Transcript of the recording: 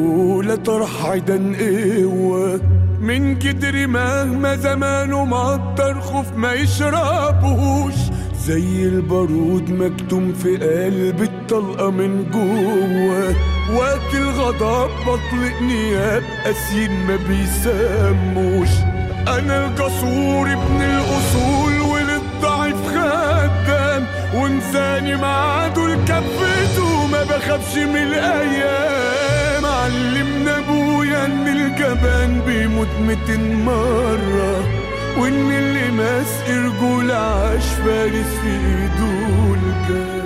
رجولة طرح عيدان قوة، من جدري مهما زمانه مقدر خوف ما يشربوش، زي البارود مكتوم في قلب الطلقة من جوه، وقت الغضب بطلق نياب قاسيين ما بيسموش. انا الجسور ابن الاصول وللضعيف خدام، ومثاني مع دول كفته ما بخافش من الايام. علمنا ابويا ان الجبان بيموت 200 مرة، وان اللي ماسك رجولة عاش فارس في ايده الجان.